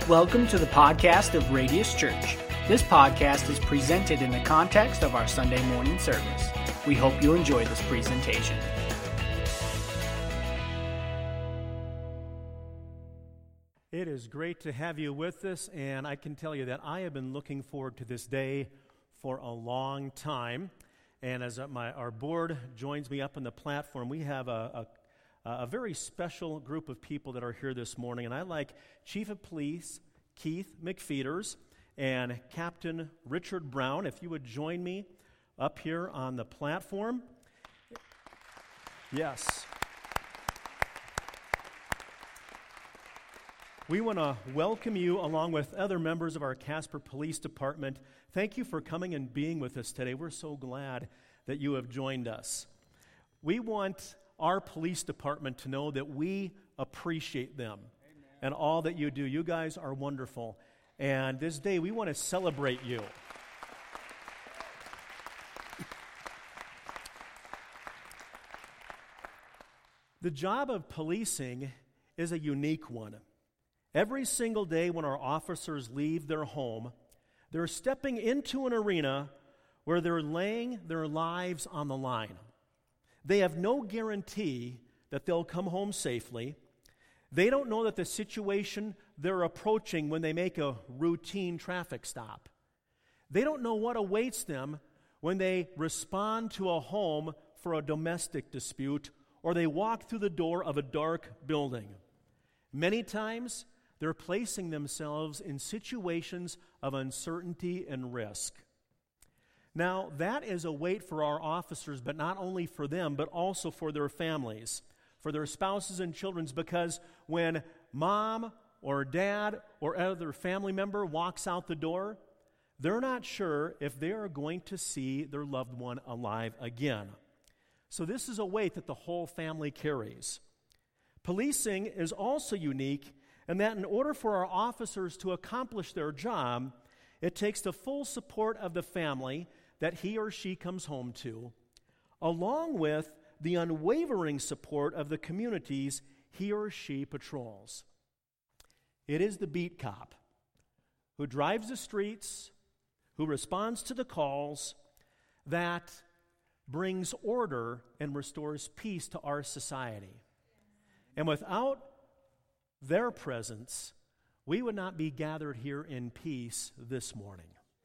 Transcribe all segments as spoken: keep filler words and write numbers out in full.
Welcome to the podcast of Radius Church. This podcast is presented in the context of our Sunday morning service. We hope you enjoy this presentation. It is great to have you with us, and I can tell you that I have been looking forward to this day for a long time. And as my our board joins me up on the platform, we have a, a, a very special group of people that are here this morning. And I like Chief of Police Keith McFeeters and Captain Richard Brown. If you would join me up here on the platform. Yes. We want to welcome you along with other members of our Casper Police Department. Thank you for coming and being with us today. We're so glad that you have joined us. We want our police department to know that we appreciate them. Amen. And all that you do. You guys are wonderful. And this day we want to celebrate you. The job of policing is a unique one. Every single day when our officers leave their home, they're stepping into an arena where they're laying their lives on the line. They have no guarantee that they'll come home safely. They don't know that the situation they're approaching when they make a routine traffic stop. They don't know what awaits them when they respond to a home for a domestic dispute or they walk through the door of a dark building. Many times, they're placing themselves in situations of uncertainty and risk. Now, that is a weight for our officers, but not only for them, but also for their families, for their spouses and children, because when mom or dad or other family member walks out the door, they're not sure if they are going to see their loved one alive again. So this is a weight that the whole family carries. Policing is also unique in that in order for our officers to accomplish their job, it takes the full support of the family that he or she comes home to, along with the unwavering support of the communities he or she patrols. It is the beat cop who drives the streets, who responds to the calls, that brings order and restores peace to our society. And without their presence, we would not be gathered here in peace this morning.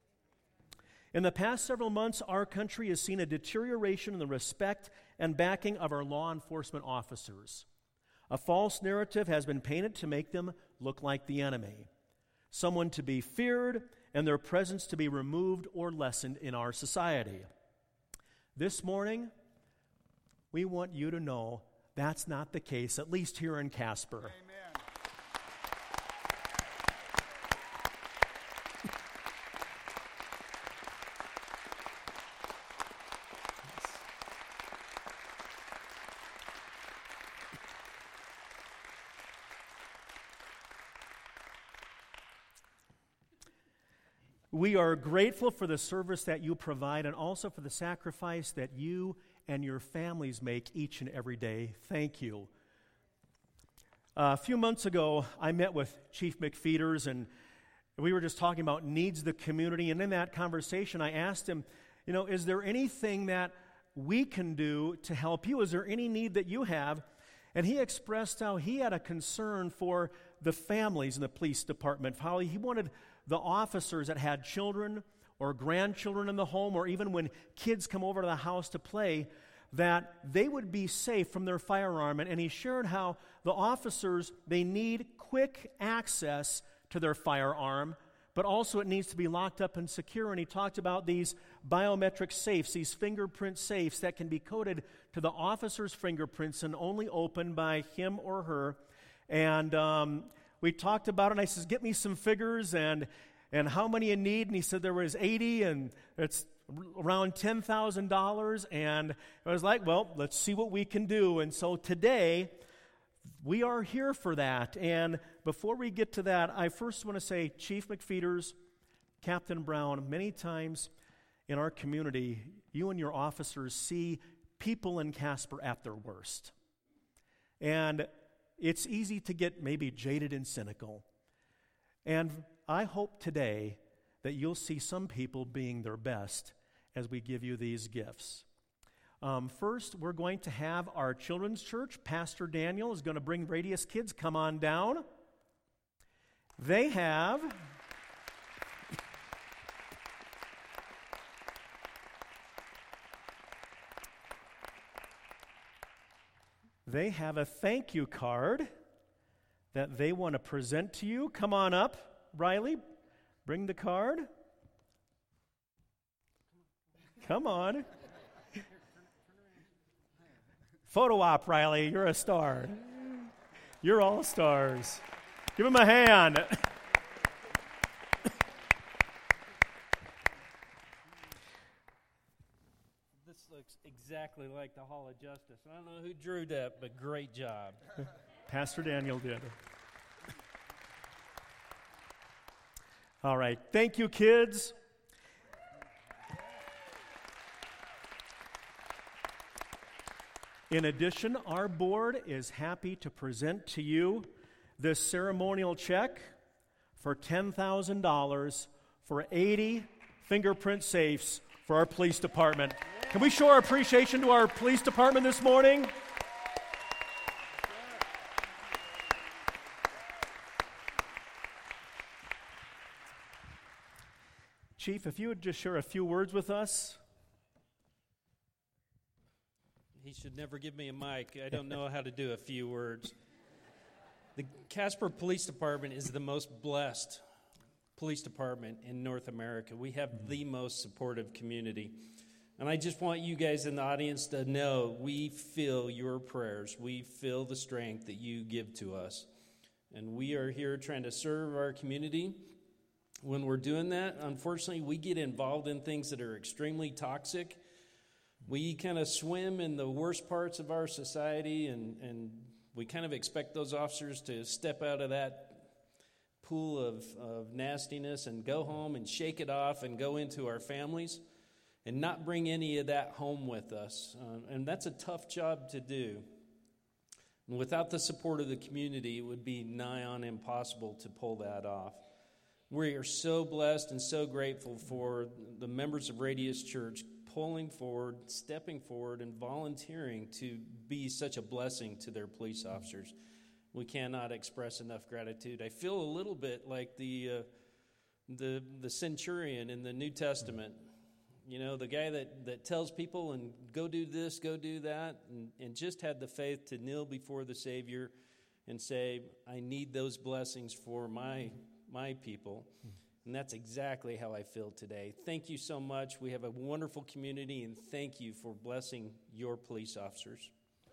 In the past several months, our country has seen a deterioration in the respect and backing of our law enforcement officers. A false narrative has been painted to make them look like the enemy, someone to be feared and their presence to be removed or lessened in our society. This morning, we want you to know that's not the case, at least here in Casper. Amen. We are grateful for the service that you provide and also for the sacrifice that you and your families make each and every day. Thank you. Uh, a few months ago, I met with Chief McFeeters, and we were just talking about needs of the community. And in that conversation, I asked him, you know, is there anything that we can do to help you? Is there any need that you have? And he expressed how he had a concern for the families in the police department, how he wanted the officers that had children or grandchildren in the home, or even when kids come over to the house to play, that they would be safe from their firearm. And he shared how the officers, they need quick access to their firearm, but also it needs to be locked up and secure. And he talked about these biometric safes, these fingerprint safes that can be coded to the officer's fingerprints and only opened by him or her. And um, we talked about it, and I said, get me some figures and and how many you need. And he said there was eighty, and it's around ten thousand dollars. And I was like, well, let's see what we can do. And so today, we are here for that. And before we get to that, I first want to say, Chief McFeeters, Captain Brown, many times in our community, you and your officers see people in Casper at their worst. And it's easy to get maybe jaded and cynical. And I hope today that you'll see some people being their best as we give you these gifts. Um, first, we're going to have our children's church. Pastor Daniel is going to bring Radius Kids. Come on down. They have... They have a thank you card that they want to present to you. Come on up, Riley. Bring the card. Come on. Photo op, Riley. You're a star. You're all stars. Give him a hand. This looks exactly like the Hall of Justice. I don't know who drew that, but great job. Pastor Daniel did. All right. Thank you, kids. In addition, our board is happy to present to you this ceremonial check for ten thousand dollars for eighty fingerprint safes for our police department. Can we show our appreciation to our police department this morning? Chief, if you would just share a few words with us. He should never give me a mic. I don't know how to do a few words. The Casper Police Department is the most blessed police department in North America. We have the most supportive community. And I just want you guys in the audience to know we feel your prayers. We feel the strength that you give to us. And we are here trying to serve our community. When we're doing that, unfortunately, we get involved in things that are extremely toxic. We kind of swim in the worst parts of our society, and, and we kind of expect those officers to step out of that pool of, of nastiness and go home and shake it off and go into our families and not bring any of that home with us. Uh, and that's a tough job to do. And without the support of the community, it would be nigh on impossible to pull that off. We are so blessed and so grateful for the members of Radius Church pulling forward, stepping forward, and volunteering to be such a blessing to their police officers. We cannot express enough gratitude. I feel a little bit like the uh, the the centurion in the New Testament. You know, the guy that, that tells people and go do this, go do that, and, and just had the faith to kneel before the Savior and say, I need those blessings for my my people. And that's exactly how I feel today. Thank you so much. We have a wonderful community, and thank you for blessing your police officers.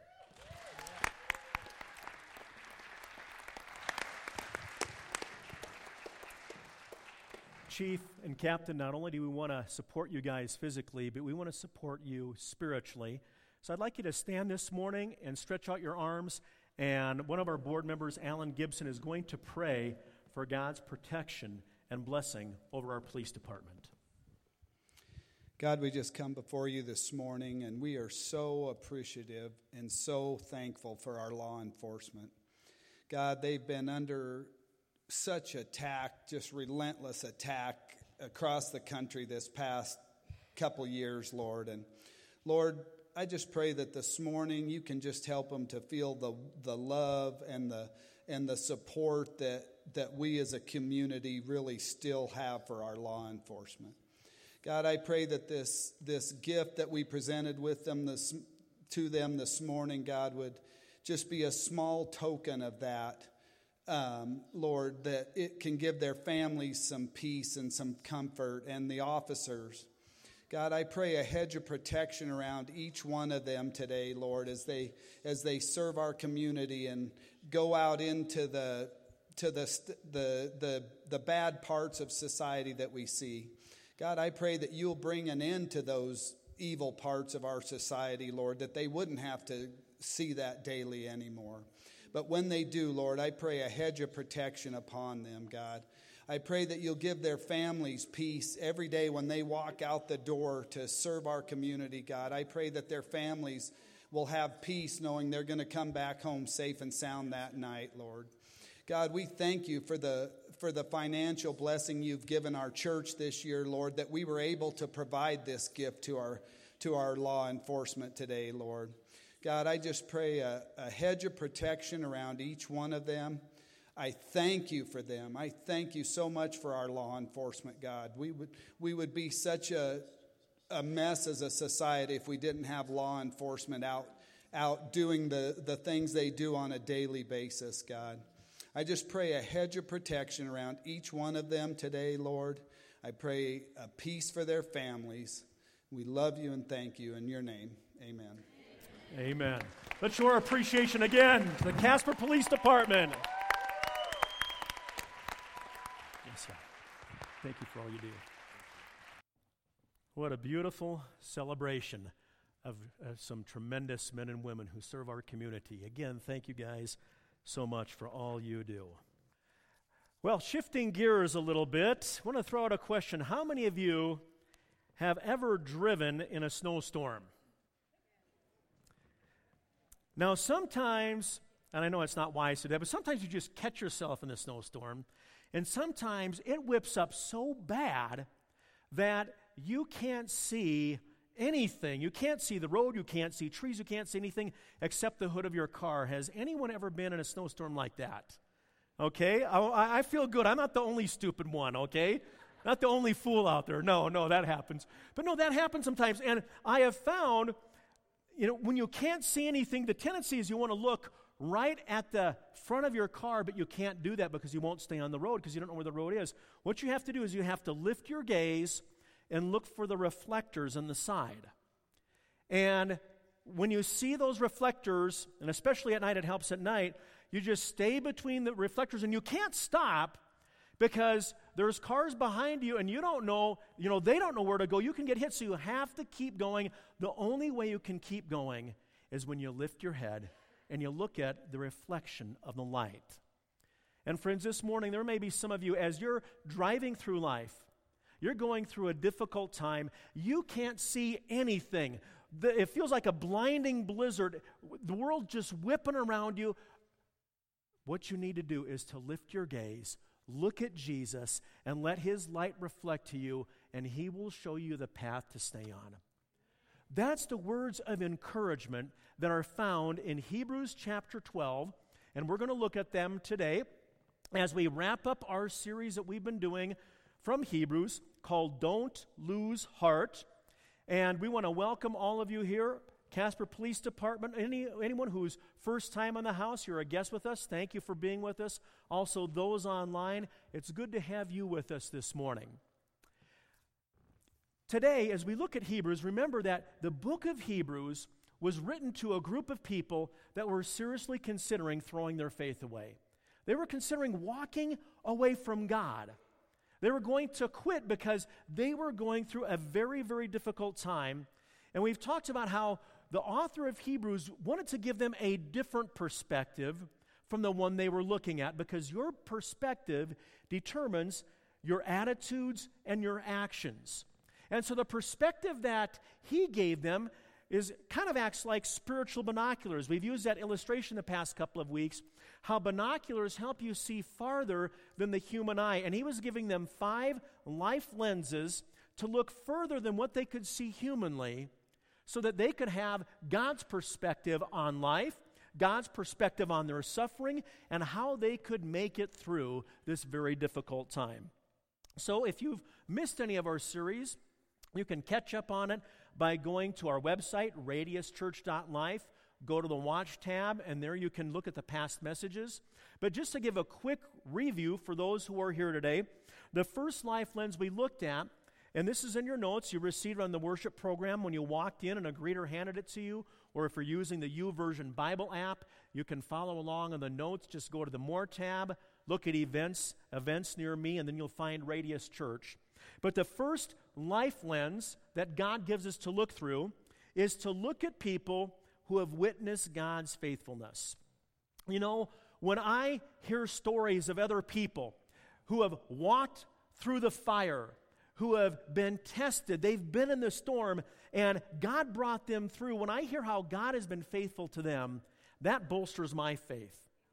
Chief and Captain, not only do we want to support you guys physically, but we want to support you spiritually. So I'd like you to stand this morning and stretch out your arms, and one of our board members, Alan Gibson, is going to pray for God's protection and blessing over our police department. God, we just come before you this morning, and we are so appreciative and so thankful for our law enforcement. God, they've been under such attack, just relentless attack across the country this past couple years, Lord. And Lord, I just pray that this morning you can just help them to feel the the love and the and the support that that we as a community really still have for our law enforcement. God, I pray that this this gift that we presented with them this to them this morning, God, would just be a small token of that. Um, Lord, that it can give their families some peace and some comfort, and the officers. God, I pray a hedge of protection around each one of them today, Lord, as they as they serve our community and go out into the to the the the, the bad parts of society that we see. God, I pray that you'll bring an end to those evil parts of our society, Lord, that they wouldn't have to see that daily anymore. But when they do, Lord, I pray a hedge of protection upon them, God. I pray that you'll give their families peace every day when they walk out the door to serve our community, God. I pray that their families will have peace knowing they're going to come back home safe and sound that night, Lord. God, we thank you for the for the financial blessing you've given our church this year, Lord, that we were able to provide this gift to our to our law enforcement today, Lord. God, I just pray a, a hedge of protection around each one of them. I thank you for them. I thank you so much for our law enforcement, God. We would we would be such a a mess as a society if we didn't have law enforcement out out doing the, the things they do on a daily basis, God. I just pray a hedge of protection around each one of them today, Lord. I pray a peace for their families. We love you and thank you in your name. Amen. Amen. Let's show our appreciation again to the Casper Police Department. Yes, sir. Thank you for all you do. What a beautiful celebration of uh, some tremendous men and women who serve our community. Again, thank you guys so much for all you do. Well, shifting gears a little bit, I want to throw out a question. How many of you have ever driven in a snowstorm? Now, sometimes, and I know it's not wise to do that, but sometimes you just catch yourself in a snowstorm, and sometimes it whips up so bad that you can't see anything. You can't see the road, you can't see trees, you can't see anything except the hood of your car. Has anyone ever been in a snowstorm like that? Okay, I, I feel good. I'm not the only stupid one, okay? Not the only fool out there. No, no, that happens. But no, that happens sometimes. And I have found, you know, when you can't see anything, the tendency is you want to look right at the front of your car, but you can't do that because you won't stay on the road because you don't know where the road is. What you have to do is you have to lift your gaze and look for the reflectors on the side. And when you see those reflectors, and especially at night, it helps at night, you just stay between the reflectors, and you can't stop because there's cars behind you, and you don't know, you know, they don't know where to go. You can get hit, so you have to keep going. The only way you can keep going is when you lift your head and you look at the reflection of the light. And friends, this morning, there may be some of you, as you're driving through life, you're going through a difficult time. You can't see anything. The, it feels like a blinding blizzard. The world just whipping around you. What you need to do is to lift your gaze, look at Jesus, and let his light reflect to you, and he will show you the path to stay on. That's the words of encouragement that are found in Hebrews chapter twelve, and we're going to look at them today as we wrap up our series that we've been doing from Hebrews called Don't Lose Heart. And we want to welcome all of you here, Casper Police Department, any anyone who's first time on the house, you're a guest with us, thank you for being with us. Also those online, it's good to have you with us this morning. Today, as we look at Hebrews, remember that the book of Hebrews was written to a group of people that were seriously considering throwing their faith away. They were considering walking away from God. They were going to quit because they were going through a very, very difficult time. And we've talked about how the author of Hebrews wanted to give them a different perspective from the one they were looking at, because your perspective determines your attitudes and your actions. And so the perspective that he gave them is kind of acts like spiritual binoculars. We've used that illustration the past couple of weeks, how binoculars help you see farther than the human eye. And he was giving them five life lenses to look further than what they could see humanly, so that they could have God's perspective on life, God's perspective on their suffering, and how they could make it through this very difficult time. So if you've missed any of our series, you can catch up on it by going to our website, radius church dot life. Go to the Watch tab, and there you can look at the past messages. But just to give a quick review for those who are here today, the first life lens we looked at, and this is in your notes, you received on the worship program when you walked in and a greeter handed it to you, or if you're using the YouVersion Bible app, you can follow along on the notes. Just go to the More tab, look at events, events near me, and then you'll find Radius Church. But the first life lens that God gives us to look through is to look at people who have witnessed God's faithfulness. You know, when I hear stories of other people who have walked through the fire, who have been tested, they've been in the storm, and God brought them through. When I hear how God has been faithful to them, that bolsters my faith.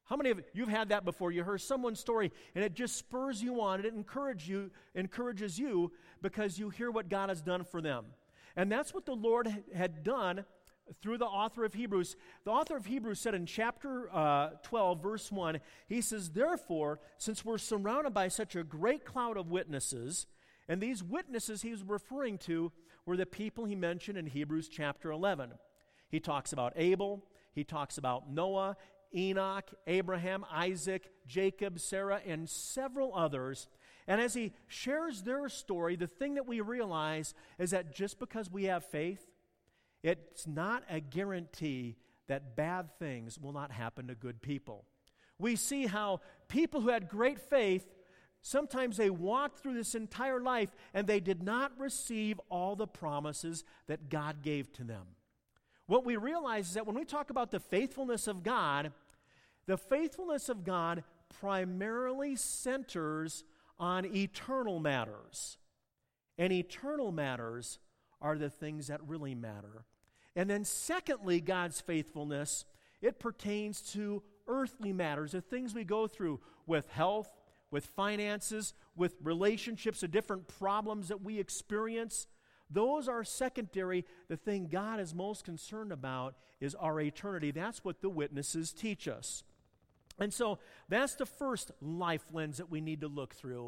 How many of you've had that before? You heard someone's story and it just spurs you on, and it encourages you, encourages you because you hear what God has done for them. And that's what the Lord had done through the author of Hebrews. The author of Hebrews said in chapter uh, twelve, verse one, he says, "Therefore, since we're surrounded by such a great cloud of witnesses," and these witnesses he was referring to were the people he mentioned in Hebrews chapter eleven. He talks about Abel, he talks about Noah, Enoch, Abraham, Isaac, Jacob, Sarah, and several others. And as he shares their story, the thing that we realize is that just because we have faith, it's not a guarantee that bad things will not happen to good people. We see how people who had great faith, sometimes they walked through this entire life and they did not receive all the promises that God gave to them. What we realize is that when we talk about the faithfulness of God, the faithfulness of God primarily centers on eternal matters. And eternal matters are the things that really matter. And then secondly, God's faithfulness, it pertains to earthly matters, the things we go through with health, with finances, with relationships, the different problems that we experience. Those are secondary. The thing God is most concerned about is our eternity. That's what the witnesses teach us. And so that's the first life lens that we need to look through,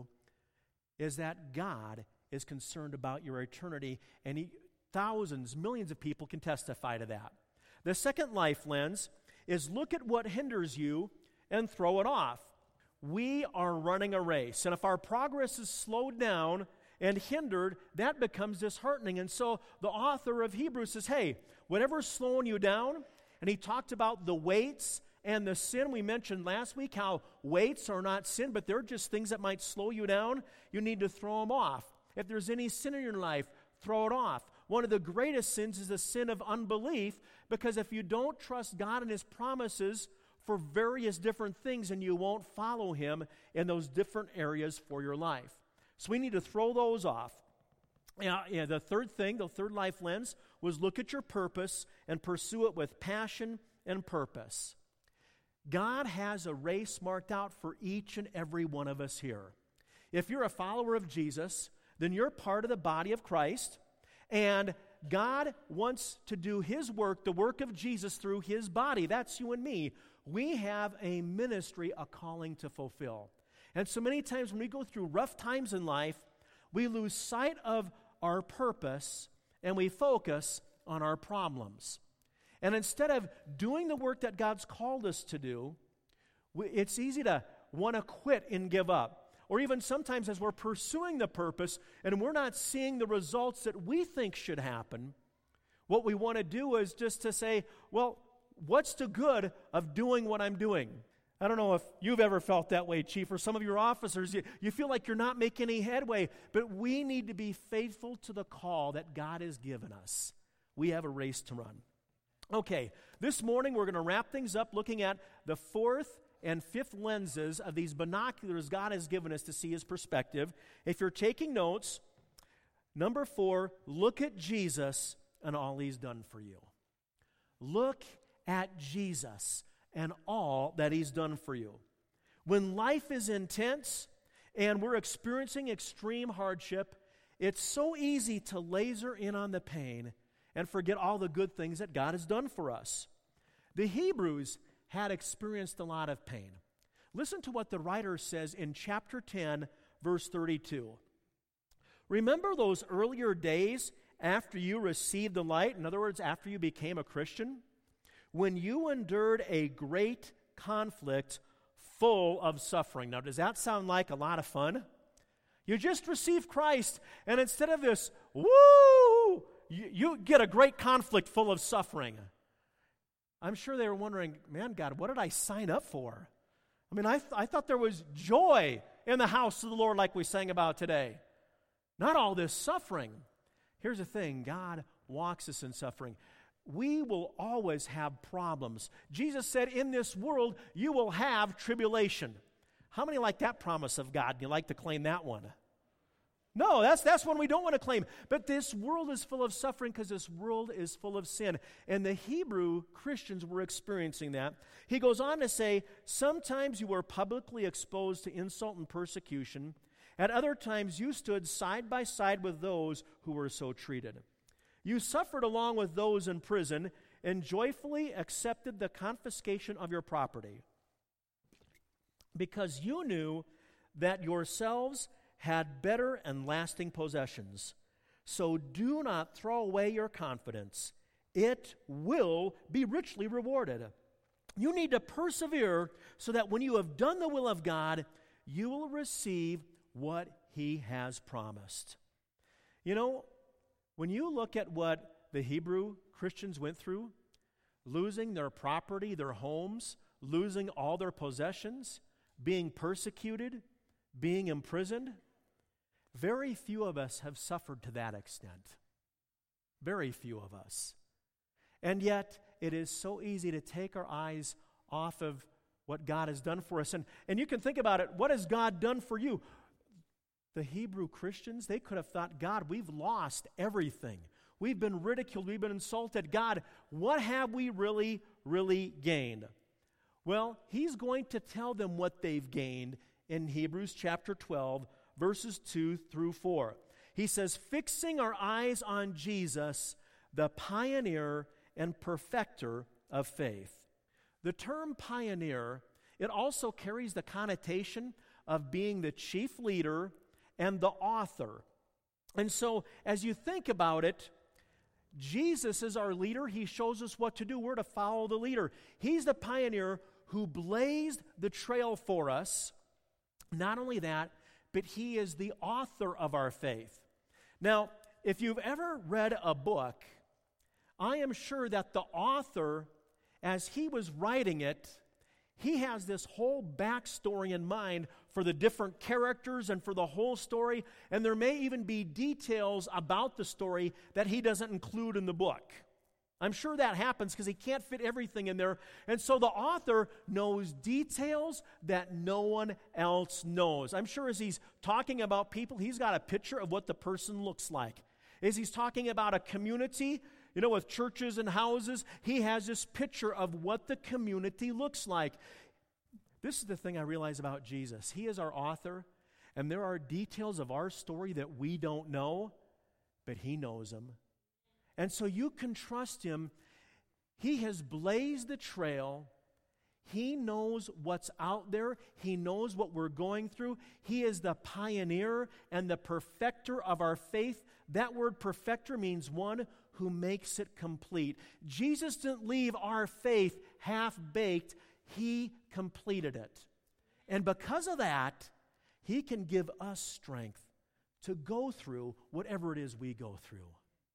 is that God is concerned about your eternity, and he, thousands, millions of people can testify to that. The second life lens is look at what hinders you and throw it off. We are running a race, and if our progress is slowed down and hindered, that becomes disheartening. And so the author of Hebrews says, hey, whatever's slowing you down, and he talked about the weights and the sin. We mentioned last week how weights are not sin, but they're just things that might slow you down. You need to throw them off. If there's any sin in your life, throw it off. One of the greatest sins is the sin of unbelief, because if you don't trust God and his promises for various different things, then you won't follow him in those different areas for your life. So we need to throw those off. Yeah, yeah, the third thing, the third life lens, was look at your purpose and pursue it with passion and purpose. God has a race marked out for each and every one of us here. If you're a follower of Jesus, then you're part of the body of Christ, and God wants to do his work, the work of Jesus, through his body. That's you and me. We have a ministry, a calling to fulfill. And so many times when we go through rough times in life, we lose sight of our purpose and we focus on our problems. And instead of doing the work that God's called us to do, we, it's easy to want to quit and give up. Or even sometimes as we're pursuing the purpose and we're not seeing the results that we think should happen, what we want to do is just to say, well, what's the good of doing what I'm doing? I don't know if you've ever felt that way, Chief, or some of your officers. You, you feel like you're not making any headway, but we need to be faithful to the call that God has given us. We have a race to run. Okay, this morning we're going to wrap things up looking at the fourth and fifth lenses of these binoculars God has given us to see his perspective. If you're taking notes, number four, look at Jesus and all he's done for you. Look at Jesus and all that he's done for you. When life is intense and we're experiencing extreme hardship, it's so easy to laser in on the pain and forget all the good things that God has done for us. The Hebrews had experienced a lot of pain. Listen to what the writer says in chapter ten, verse thirty-two. Remember those earlier days after you received the light, in other words, after you became a Christian, when you endured a great conflict full of suffering. Now, does that sound like a lot of fun? You just received Christ, and instead of this, woo, you, you get a great conflict full of suffering. I'm sure they were wondering, man, God, what did I sign up for? I mean, I, th- I thought there was joy in the house of the Lord like we sang about today. Not all this suffering. Here's the thing, God walks us in suffering. We will always have problems. Jesus said, in this world, you will have tribulation. How many like that promise of God? You like to claim that one? No, that's, that's one we don't want to claim. But this world is full of suffering because this world is full of sin. And the Hebrew Christians were experiencing that. He goes on to say, sometimes you were publicly exposed to insult and persecution. At other times you stood side by side with those who were so treated. You suffered along with those in prison and joyfully accepted the confiscation of your property, because you knew that yourselves had better and lasting possessions. So do not throw away your confidence. It will be richly rewarded. You need to persevere so that when you have done the will of God, you will receive what He has promised. You know, when you look at what the Hebrew Christians went through, losing their property, their homes, losing all their possessions, being persecuted, being imprisoned, very few of us have suffered to that extent. Very few of us. And yet, it is so easy to take our eyes off of what God has done for us. And, and you can think about it, what has God done for you? The Hebrew Christians, they could have thought, God, we've lost everything. We've been ridiculed, we've been insulted. God, what have we really, really gained? Well, He's going to tell them what they've gained in Hebrews chapter twelve, verses two through four. He says, fixing our eyes on Jesus, the pioneer and perfecter of faith. The term pioneer, it also carries the connotation of being the chief leader and the author. And so, as you think about it, Jesus is our leader. He shows us what to do. We're to follow the leader. He's the pioneer who blazed the trail for us. Not only that, but He is the author of our faith. Now, if you've ever read a book, I am sure that the author, as he was writing it, he has this whole backstory in mind for the different characters and for the whole story, and there may even be details about the story that he doesn't include in the book. I'm sure that happens because he can't fit everything in there. And so the author knows details that no one else knows. I'm sure as he's talking about people, he's got a picture of what the person looks like. As he's talking about a community, you know, with churches and houses, he has this picture of what the community looks like. This is the thing I realize about Jesus. He is our author, and there are details of our story that we don't know, but He knows them. And so you can trust Him. He has blazed the trail. He knows what's out there. He knows what we're going through. He is the pioneer and the perfecter of our faith. That word perfecter means one who makes it complete. Jesus didn't leave our faith half-baked. He completed it. And because of that, He can give us strength to go through whatever it is we go through.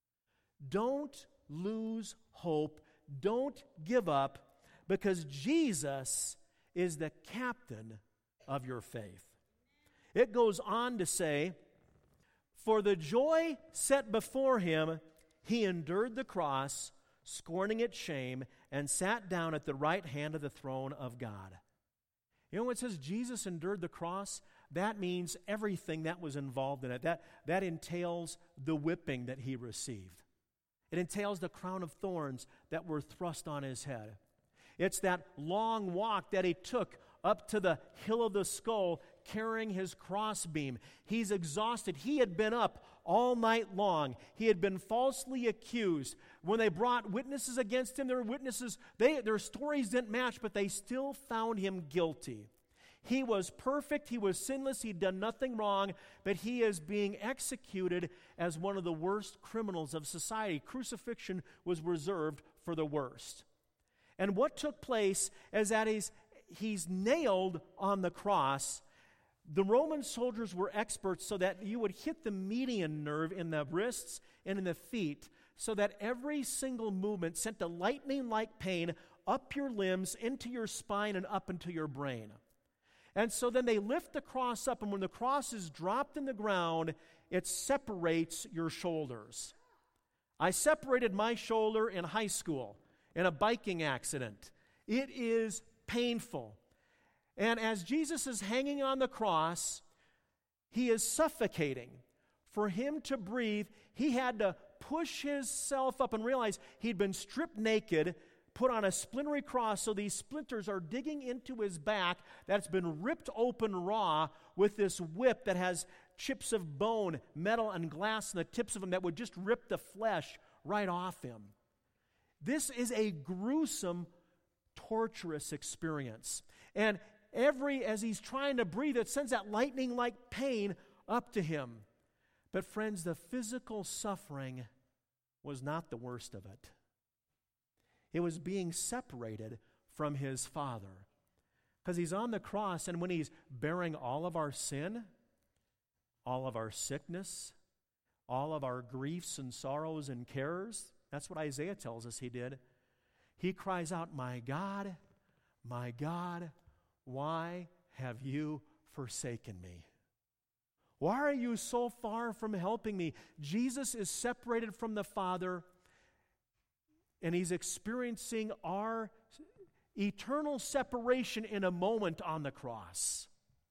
Don't lose hope. Don't give up, because Jesus is the captain of your faith. It goes on to say, for the joy set before Him, He endured the cross, scorning its shame, and sat down at the right hand of the throne of God. You know, when it says Jesus endured the cross, that means everything that was involved in it. That, that entails the whipping that He received. It entails the crown of thorns that were thrust on His head. It's that long walk that He took up to the hill of the skull carrying His crossbeam. He's exhausted. He had been up all night long. He had been falsely accused. When they brought witnesses against Him, their witnesses, they, their stories didn't match, but they still found Him guilty. He was perfect. He was sinless. He'd done nothing wrong, but He is being executed as one of the worst criminals of society. Crucifixion was reserved for the worst. And what took place is that he's, he's nailed on the cross. The Roman soldiers were experts so that you would hit the median nerve in the wrists and in the feet so that every single movement sent a lightning-like pain up your limbs, into your spine, and up into your brain. And so then they lift the cross up, and when the cross is dropped in the ground, it separates your shoulders. I separated my shoulder in high school in a biking accident. It is painful. And as Jesus is hanging on the cross, He is suffocating. For him to breathe, he had to push himself up and realize he'd been stripped naked, put on a splintery cross, so these splinters are digging into his back that's been ripped open raw with this whip that has chips of bone, metal, and glass in the tips of them that would just rip the flesh right off him. This is a gruesome, torturous experience. And every, as he's trying to breathe, it sends that lightning-like pain up to him. But friends, the physical suffering was not the worst of it. It was being separated from his Father. Because he's on the cross, and when he's bearing all of our sin, all of our sickness, all of our griefs and sorrows and cares, that's what Isaiah tells us he did. He cries out, "My God, my God, why have you forsaken me? Why are you so far from helping me?" Jesus is separated from the Father, and he's experiencing our eternal separation in a moment on the cross.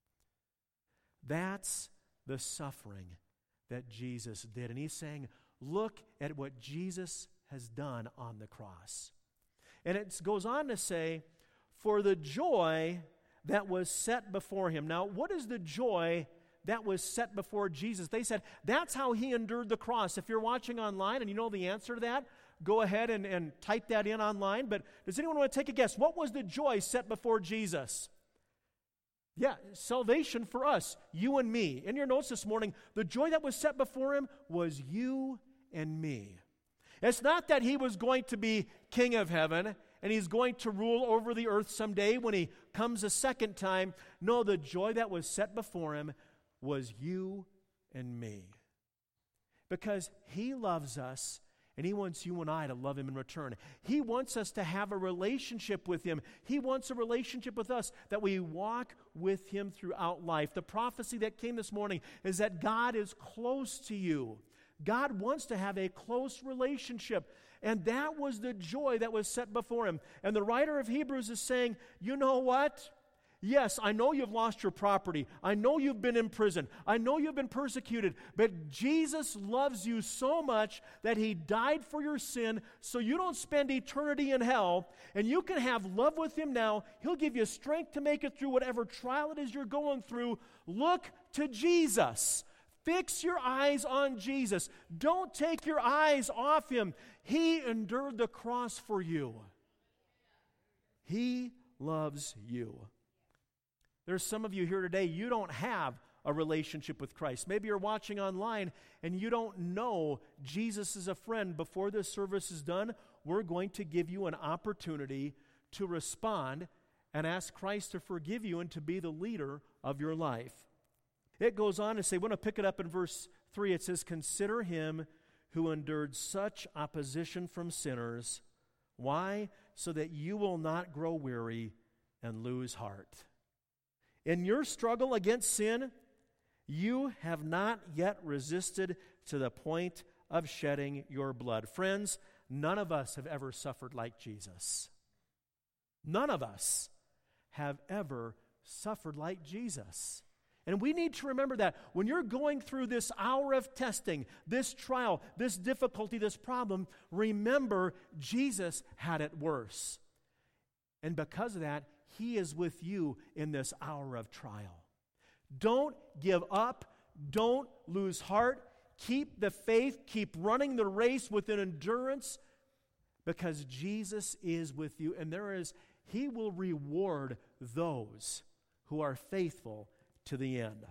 That's the suffering that Jesus did. And he's saying, look at what Jesus has done on the cross. And it goes on to say, for the joy that was set before him. Now, what is the joy that was set before Jesus? They said, that's how he endured the cross. If you're watching online and you know the answer to that, go ahead and, and type that in online. But does anyone want to take a guess? What was the joy set before Jesus? Yeah, salvation for us, you and me. In your notes this morning, the joy that was set before him was you and me. It's not that he was going to be king of heaven and he's going to rule over the earth someday when he comes a second time. No, the joy that was set before him was you and me. Because he loves us, and he wants you and I to love him in return. He wants us to have a relationship with him. He wants a relationship with us, that we walk with him throughout life. The prophecy that came this morning is that God is close to you. God wants to have a close relationship. And that was the joy that was set before him. And the writer of Hebrews is saying, you know what? Yes, I know you've lost your property. I know you've been in prison. I know you've been persecuted. But Jesus loves you so much that he died for your sin so you don't spend eternity in hell. And you can have love with him now. He'll give you strength to make it through whatever trial it is you're going through. Look to Jesus. Fix your eyes on Jesus. Don't take your eyes off him. He endured the cross for you. He loves you. There's some of you here today, you don't have a relationship with Christ. Maybe you're watching online and you don't know Jesus is a friend. Before this service is done, we're going to give you an opportunity to respond and ask Christ to forgive you and to be the leader of your life. It goes on to say, we're going to pick it up in verse three. It says, consider him who endured such opposition from sinners. Why? So that you will not grow weary and lose heart. In your struggle against sin, you have not yet resisted to the point of shedding your blood. Friends, none of us have ever suffered like Jesus. None of us have ever suffered like Jesus. And we need to remember that when you're going through this hour of testing, this trial, this difficulty, this problem, remember Jesus had it worse. And because of that, he is with you in this hour of trial. Don't give up. Don't lose heart. Keep the faith. Keep running the race with an endurance, because Jesus is with you. And there is, he will reward those who are faithful to the end.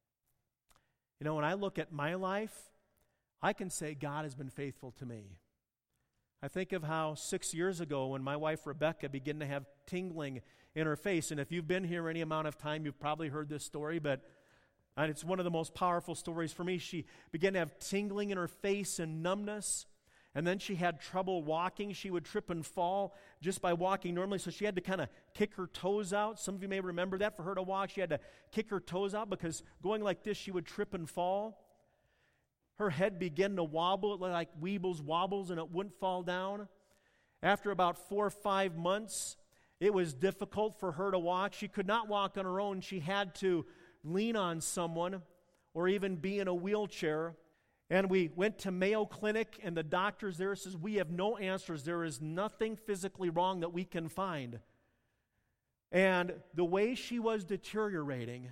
You know, when I look at my life, I can say God has been faithful to me. I think of how six years ago when my wife Rebecca began to have tingling in her face. And if you've been here any amount of time, you've probably heard this story, but and it's one of the most powerful stories for me. She began to have tingling in her face and numbness. And then she had trouble walking. She would trip and fall just by walking normally. So she had to kind of kick her toes out. Some of you may remember that. For her to walk, she had to kick her toes out because going like this, she would trip and fall. Her head began to wobble like Weebles wobbles, and it wouldn't fall down. After about four or five months, it was difficult for her to walk. She could not walk on her own. She had to lean on someone or even be in a wheelchair. And we went to Mayo Clinic, and the doctors there says, we have no answers. There is nothing physically wrong that we can find. And the way she was deteriorating,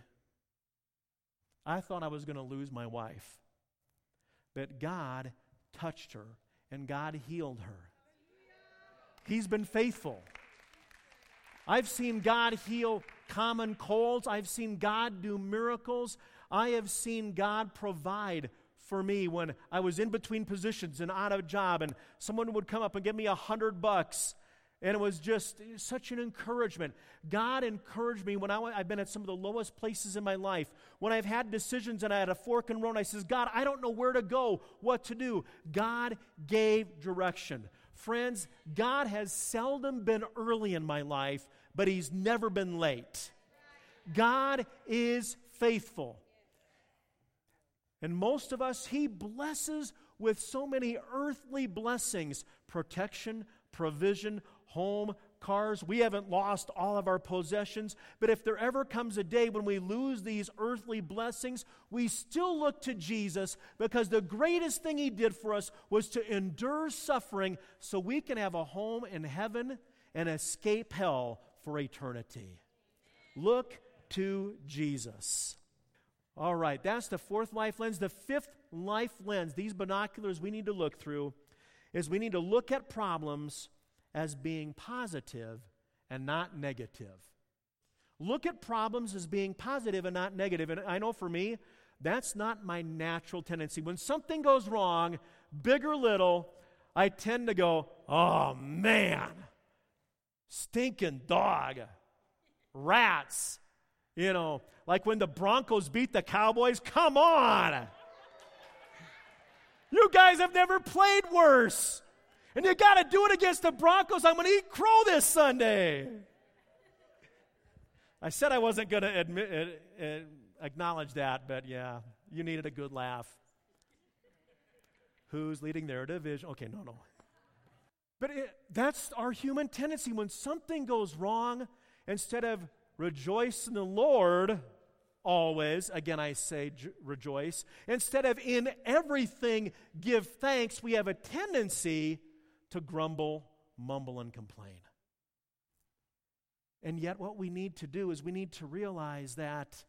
I thought I was going to lose my wife. But God touched her, and God healed her. He's been faithful. I've seen God heal common colds. I've seen God do miracles. I have seen God provide for me when I was in between positions and out of a job, and someone would come up and give me a hundred bucks, and it was just such an encouragement. God encouraged me when I, I've been at some of the lowest places in my life. When I've had decisions and I had a fork in the road, I says, God, I don't know where to go, what to do. God gave direction. Friends, God has seldom been early in my life, but He's never been late. God is faithful. And most of us, He blesses with so many earthly blessings, protection, provision, home, cars. We haven't lost all of our possessions, but if there ever comes a day when we lose these earthly blessings, we still look to Jesus, because the greatest thing He did for us was to endure suffering so we can have a home in heaven and escape hell for eternity. Look to Jesus. All right, that's the fourth life lens. The fifth life lens, these binoculars we need to look through, is we need to look at problems as being positive and not negative. Look at problems as being positive and not negative. And I know for me, that's not my natural tendency. When something goes wrong, big or little, I tend to go, oh man, stinking dog, rats. You know, like when the Broncos beat the Cowboys, come on. You guys have never played worse. And you got to do it against the Broncos. I'm going to eat crow this Sunday. I said I wasn't going to admit, uh, uh, acknowledge that, but yeah, you needed a good laugh. Who's leading their division? Okay, no, no. But it, that's our human tendency. When something goes wrong, instead of rejoice in the Lord always, again I say j- rejoice, instead of in everything give thanks, we have a tendency to grumble, mumble, and complain. And yet what we need to do is we need to realize that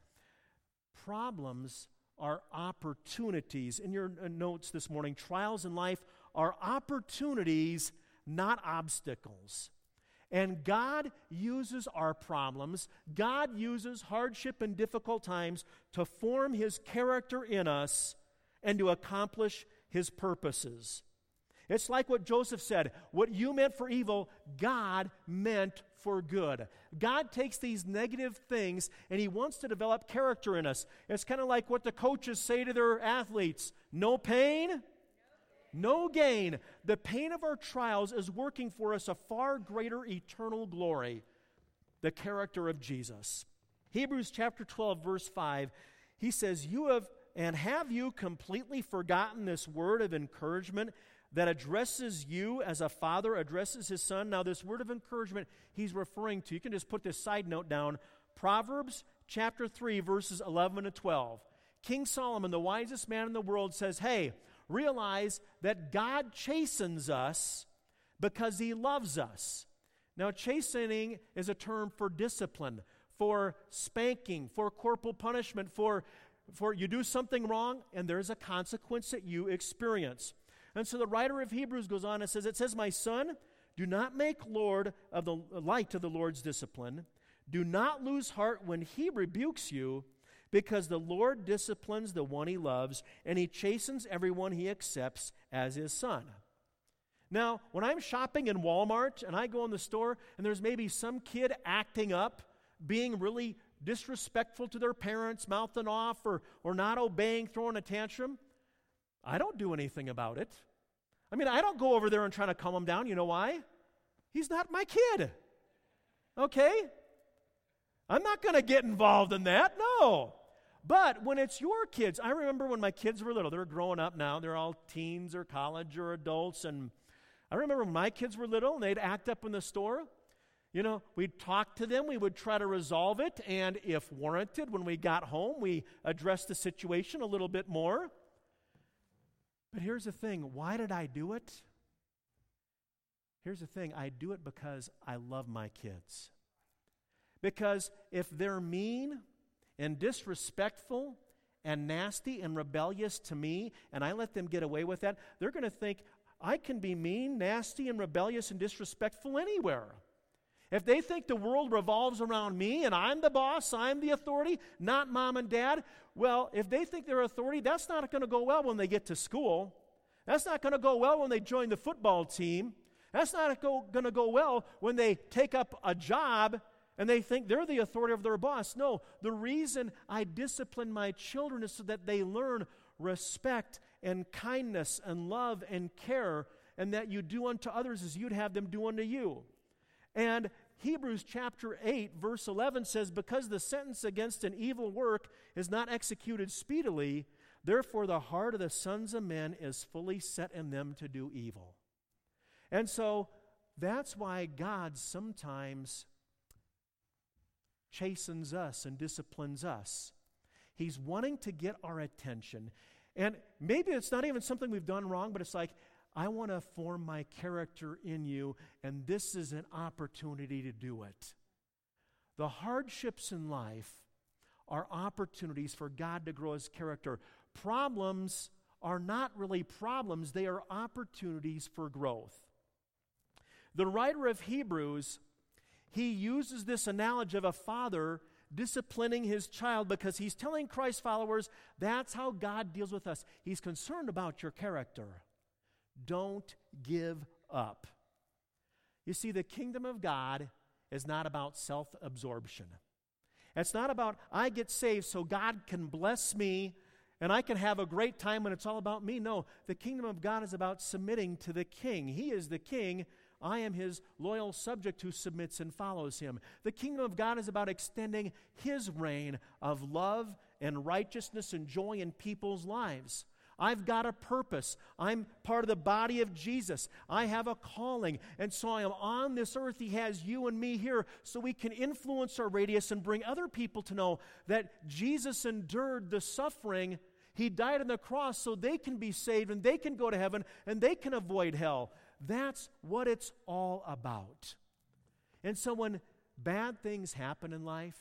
problems are opportunities. In your notes this morning, trials in life are opportunities, not obstacles. And God uses our problems, God uses hardship and difficult times to form His character in us and to accomplish His purposes. It's like what Joseph said, what you meant for evil, God meant for good. God takes these negative things and He wants to develop character in us. It's kind of like what the coaches say to their athletes, no pain, no gain. The pain of our trials is working for us a far greater eternal glory, the character of Jesus. Hebrews chapter twelve, verse five, he says, You have, and have you completely forgotten this word of encouragement that addresses you as a father addresses his son? Now, this word of encouragement he's referring to, you can just put this side note down, Proverbs chapter three, verses eleven to twelve. King Solomon, the wisest man in the world, says, hey, realize that God chastens us because He loves us. Now, chastening is a term for discipline, for spanking, for corporal punishment, for, for you do something wrong and there's a consequence that you experience. And so the writer of Hebrews goes on and says, it says, my son, do not make Lord of the light of the Lord's discipline. Do not lose heart when He rebukes you, because the Lord disciplines the one He loves, and He chastens everyone He accepts as His son. Now, when I'm shopping in Walmart, and I go in the store, and there's maybe some kid acting up, being really disrespectful to their parents, mouthing off, or, or not obeying, throwing a tantrum, I don't do anything about it. I mean, I don't go over there and try to calm him down. You know why? He's not my kid. Okay? I'm not going to get involved in that. No. But when it's your kids, I remember when my kids were little. They're growing up now. They're all teens or college or adults. And I remember when my kids were little and they'd act up in the store. You know, we'd talk to them. We would try to resolve it. And if warranted, when we got home, we addressed the situation a little bit more. But here's the thing, why did I do it? Here's the thing, I do it because I love my kids. Because if they're mean and disrespectful and nasty and rebellious to me, and I let them get away with that, they're going to think I can be mean, nasty, and rebellious and disrespectful anywhere. If they think the world revolves around me and I'm the boss, I'm the authority, not mom and dad, well, if they think they're authority, that's not going to go well when they get to school. That's not going to go well when they join the football team. That's not go, going to go well when they take up a job and they think they're the authority of their boss. No, the reason I discipline my children is so that they learn respect and kindness and love and care, and that you do unto others as you'd have them do unto you. And Hebrews chapter eight, verse eleven says, because the sentence against an evil work is not executed speedily, therefore the heart of the sons of men is fully set in them to do evil. And so that's why God sometimes chastens us and disciplines us. He's wanting to get our attention. And maybe it's not even something we've done wrong, but it's like, I want to form my character in you, and this is an opportunity to do it. The hardships in life are opportunities for God to grow His character. Problems are not really problems, they are opportunities for growth. The writer of Hebrews, he uses this analogy of a father disciplining his child because he's telling Christ followers that's how God deals with us. He's concerned about your character. Don't give up. You see, the kingdom of God is not about self-absorption. It's not about, I get saved so God can bless me and I can have a great time when it's all about me. No, the kingdom of God is about submitting to the king. He is the king. I am His loyal subject who submits and follows Him. The kingdom of God is about extending His reign of love and righteousness and joy in people's lives. I've got a purpose. I'm part of the body of Jesus. I have a calling. And so I am on this earth. He has you and me here so we can influence our radius and bring other people to know that Jesus endured the suffering. He died on the cross so they can be saved and they can go to heaven and they can avoid hell. That's what it's all about. And so when bad things happen in life,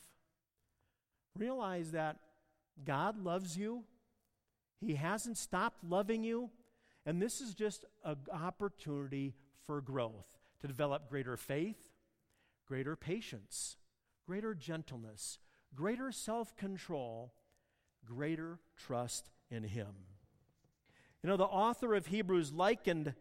realize that God loves you. He hasn't stopped loving you, and this is just an opportunity for growth, to develop greater faith, greater patience, greater gentleness, greater self-control, greater trust in Him. You know, the author of Hebrews likened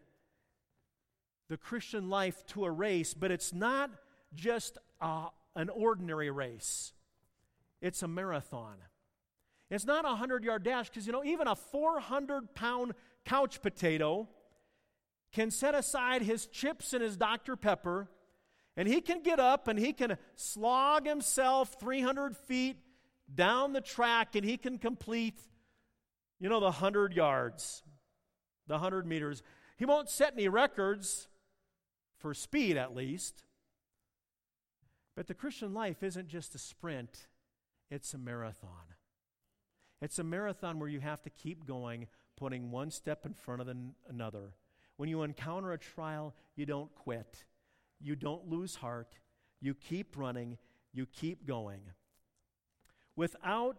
the Christian life to a race, but it's not just a, an ordinary race. It's a marathon. It's not a hundred-yard dash because, you know, even a four hundred pound couch potato can set aside his chips and his Doctor Pepper, and he can get up and he can slog himself three hundred feet down the track, and he can complete, you know, the one hundred yards, the one hundred meters. He won't set any records, for speed at least. But the Christian life isn't just a sprint, it's a marathon. It's a marathon where you have to keep going, putting one step in front of the, another. When you encounter a trial, you don't quit. You don't lose heart. You keep running. You keep going. Without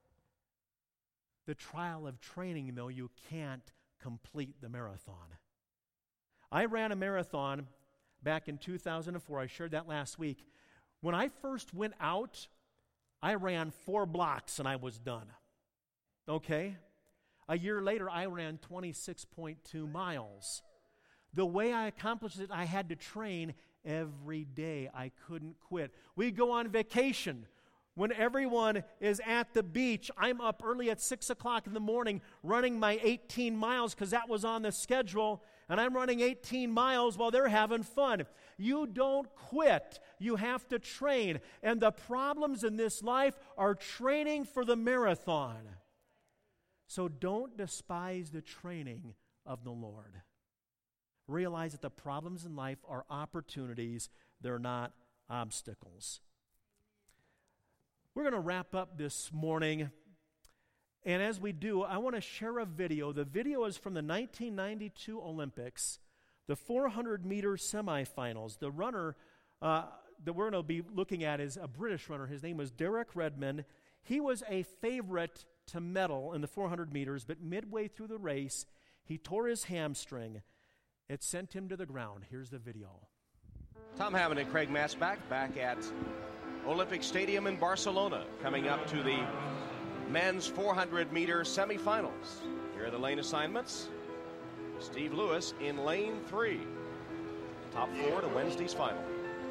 the trial of training, though, you can't complete the marathon. I ran a marathon back in two thousand four. I shared that last week. When I first went out, I ran four blocks and I was done. Okay? A year later, I ran twenty-six point two miles. The way I accomplished it, I had to train every day. I couldn't quit. We go on vacation. When everyone is at the beach, I'm up early at six o'clock in the morning running my eighteen miles because that was on the schedule, and I'm running eighteen miles while they're having fun. You don't quit. You have to train. And the problems in this life are training for the marathon. So don't despise the training of the Lord. Realize that the problems in life are opportunities. They're not obstacles. We're going to wrap up this morning, And as we do, I want to share a video. The video is from the nineteen ninety-two Olympics, the four hundred meter semifinals. The runner uh, that we're going to be looking at is a British runner. His name was Derek Redmond. He was a favorite to medal in the four hundred meters, but midway through the race, he tore his hamstring. It sent him to the ground. Here's the video. Tom Hammond and Craig Masbach back at Olympic Stadium in Barcelona, coming up to the men's four hundred meter semifinals. Here are the lane assignments. Steve Lewis in lane three. Top four to Wednesday's final.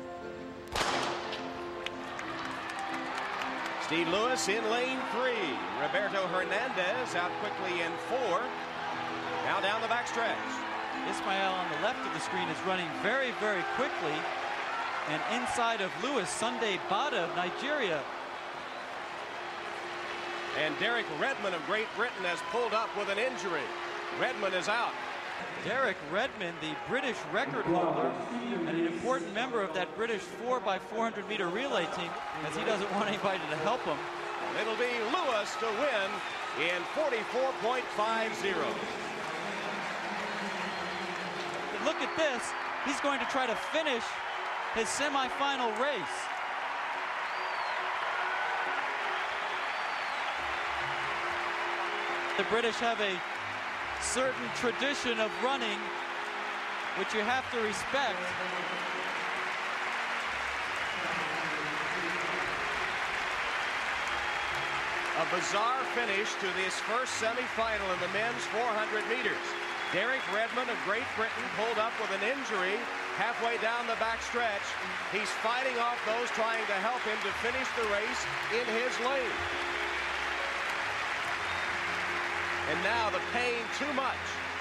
Steve Lewis in lane three. Roberto Hernandez out quickly in four. Now down the backstretch. Ismael on the left of the screen is running very, very quickly. And inside of Lewis, Sunday Bada of Nigeria. And Derek Redmond of Great Britain has pulled up with an injury. Redmond is out. Derek Redmond, the British record holder, and an important member of that British four by four hundred meter relay team, as he doesn't want anybody to help him. It'll be Lewis to win in forty-four point five zero. Look at this. He's going to try to finish his semifinal race. The British have a certain tradition of running, which you have to respect. A bizarre finish to this first semifinal in the men's four hundred meters. Derek Redmond of Great Britain pulled up with an injury halfway down the backstretch. He's fighting off those trying to help him to finish the race in his lane. And now the pain too much.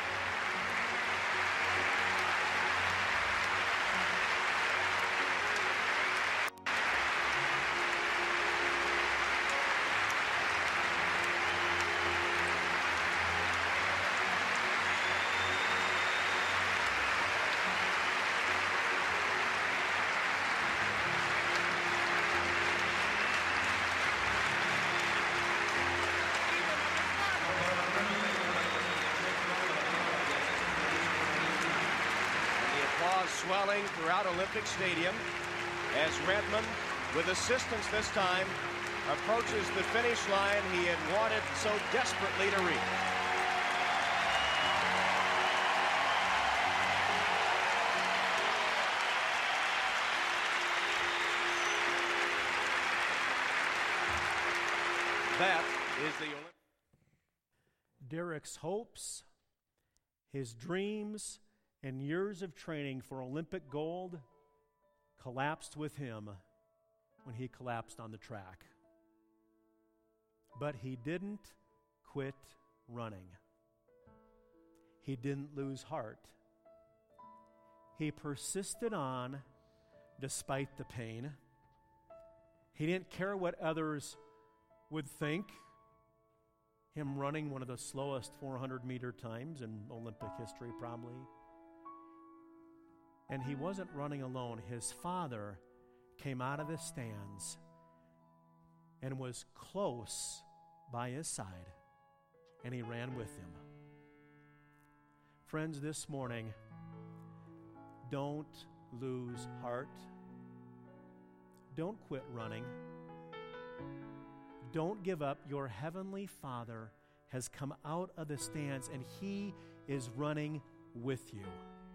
Swelling throughout Olympic Stadium as Redmond, with assistance this time, approaches the finish line he had wanted so desperately to reach. That is the Olympic. Derek's hopes, his dreams, and years of training for Olympic gold collapsed with him when he collapsed on the track. But he didn't quit running. He didn't lose heart. He persisted on despite the pain. He didn't care what others would think. Him running one of the slowest four hundred meter times in Olympic history, probably. And he wasn't running alone. His father came out of the stands and was close by his side, and he ran with him. Friends, this morning, don't lose heart. Don't quit running. Don't give up. Your heavenly Father has come out of the stands, and he is running with you.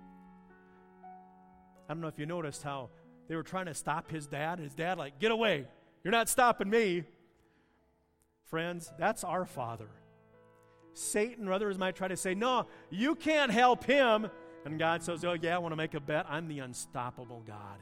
I don't know if you noticed how they were trying to stop his dad. His dad like, get away. You're not stopping me. Friends, that's our Father. Satan or others might try to say, no, you can't help him. And God says, oh yeah, I want to make a bet. I'm the unstoppable God.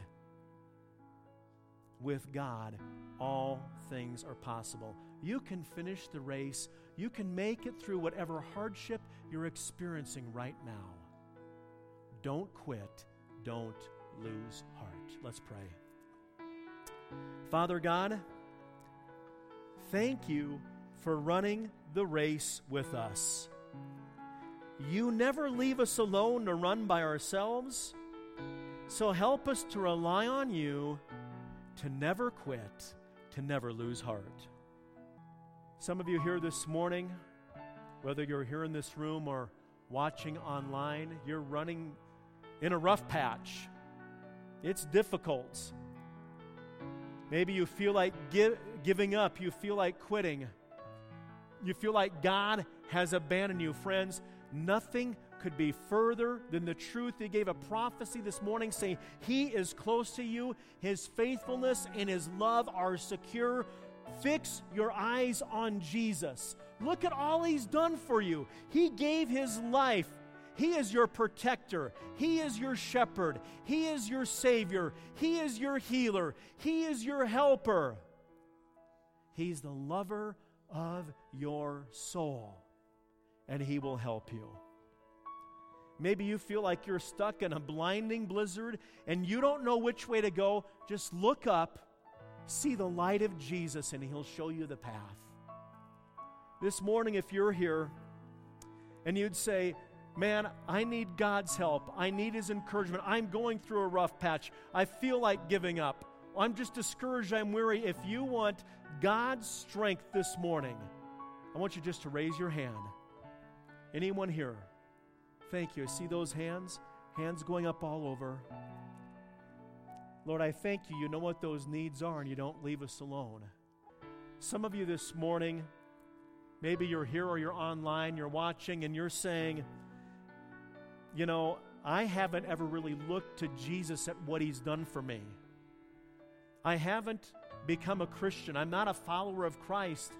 With God, all things are possible. You can finish the race. You can make it through whatever hardship you're experiencing right now. Don't quit. Don't lose heart. Let's pray. Father God, thank you for running the race with us. You never leave us alone to run by ourselves, so help us to rely on you, to never quit, to never lose heart. Some of you here this morning, whether you're here in this room or watching online, you're running in a rough patch. It's difficult. Maybe you feel like give, giving up. You feel like quitting. You feel like God has abandoned you. Friends, nothing could be further than the truth. He gave a prophecy this morning saying He is close to you. His faithfulness and His love are secure. Fix your eyes on Jesus. Look at all He's done for you. He gave His life. He is your protector. He is your shepherd. He is your Savior. He is your healer. He is your helper. He's the lover of your soul, and He will help you. Maybe you feel like you're stuck in a blinding blizzard and you don't know which way to go. Just look up, see the light of Jesus, and He'll show you the path. This morning, if you're here and you'd say, man, I need God's help. I need His encouragement. I'm going through a rough patch. I feel like giving up. I'm just discouraged. I'm weary. If you want God's strength this morning, I want you just to raise your hand. Anyone here? Thank you. I see those hands. Hands going up all over. Lord, I thank You. You know what those needs are, and You don't leave us alone. Some of you this morning, maybe you're here or you're online, you're watching, and you're saying, you know, I haven't ever really looked to Jesus at what He's done for me. I haven't become a Christian. I'm not a follower of Christ.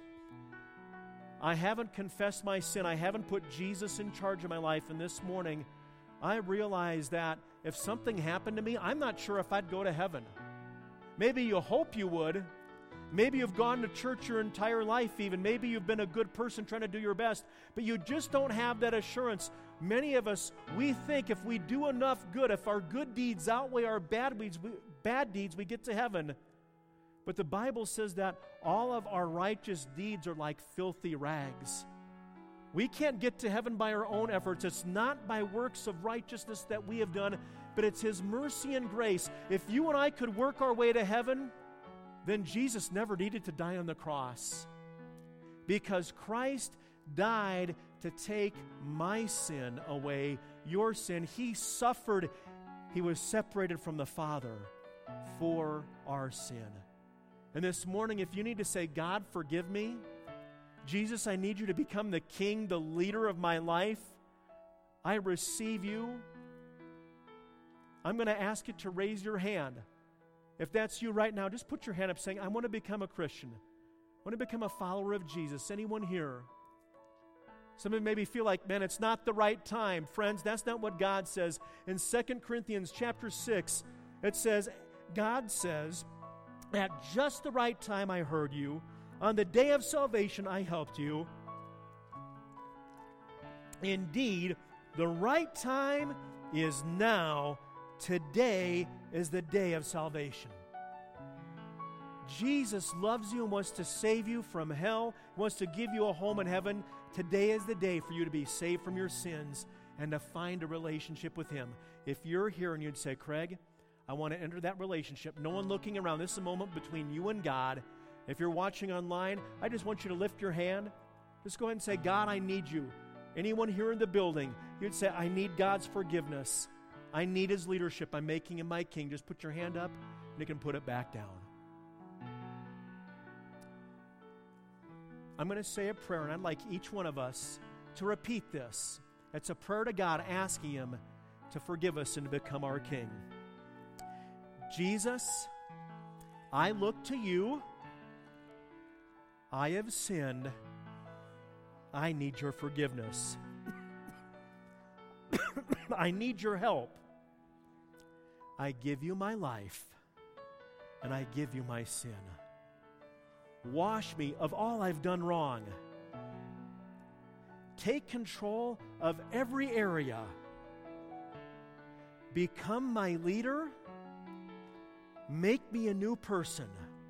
I haven't confessed my sin. I haven't put Jesus in charge of my life. And this morning, I realize that if something happened to me, I'm not sure if I'd go to heaven. Maybe you hope you would. Maybe you've gone to church your entire life even. Maybe you've been a good person trying to do your best, but you just don't have that assurance. Many of us, we think if we do enough good, if our good deeds outweigh our bad deeds, we, bad deeds, we get to heaven. But the Bible says that all of our righteous deeds are like filthy rags. We can't get to heaven by our own efforts. It's not by works of righteousness that we have done, but it's His mercy and grace. If you and I could work our way to heaven, then Jesus never needed to die on the cross, because Christ died to take my sin away, your sin. He suffered. He was separated from the Father for our sin. And this morning, if you need to say, God, forgive me, Jesus, I need You to become the King, the leader of my life, I receive You, I'm going to ask you to raise your hand. If that's you right now, just put your hand up saying, I want to become a Christian. I want to become a follower of Jesus. Anyone here? Some of you maybe feel like, man, it's not the right time. Friends, that's not what God says. In Second Corinthians chapter six, it says, God says, at just the right time I heard you. On the day of salvation I helped you. Indeed, the right time is now. Today is the day of salvation. Jesus loves you and wants to save you from hell, wants to give you a home in heaven. Today is the day for you to be saved from your sins and to find a relationship with Him. If you're here and you'd say, Craig, I want to enter that relationship, no one looking around. This is a moment between you and God. If you're watching online, I just want you to lift your hand. Just go ahead and say, God, I need You. Anyone here in the building, you'd say, I need God's forgiveness. I need His leadership. I'm making Him my King. Just put your hand up, and you can put it back down. I'm going to say a prayer, and I'd like each one of us to repeat this. It's a prayer to God, asking Him to forgive us and to become our King. Jesus, I look to You. I have sinned. I need Your forgiveness. I need Your help. I give You my life, and I give You my sin. Wash me of all I've done wrong. Take control of every area. Become my leader. Make me a new person.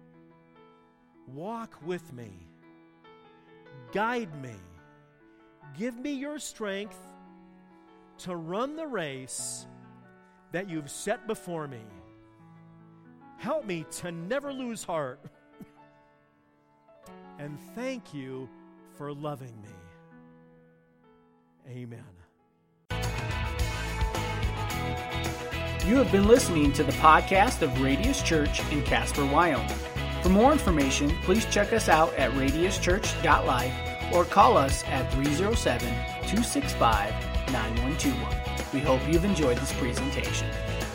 Walk with me. Guide me. Give me Your strength to run the race that You've set before me. Help me to never lose heart and thank you for loving me. Amen. You have been listening to the podcast of Radius Church in Casper, Wyoming. For more information, please check us out at radius church dot life or call us at three oh seven, two six five, nine one two one. We hope you've enjoyed this presentation.